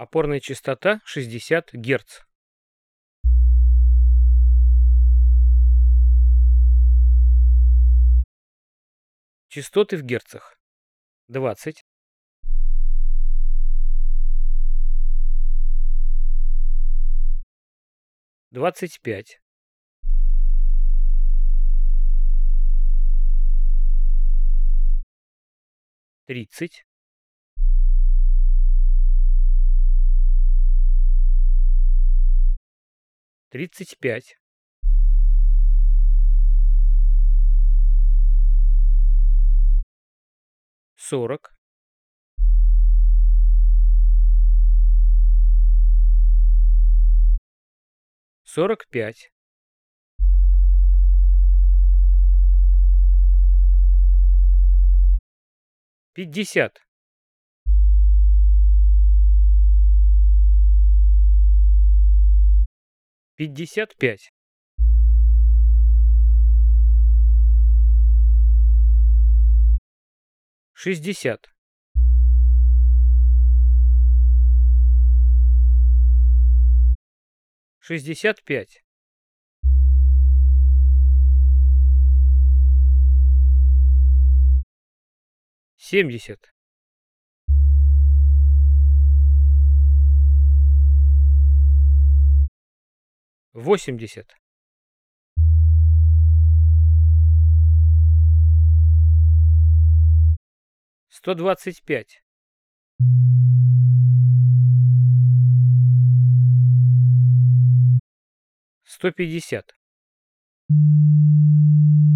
Опорная частота 60 Гц. Частоты в герцах. 20, 25, 30, 35, 40, 45, 50, 55, 60, 65, 70, 80, 125, 150,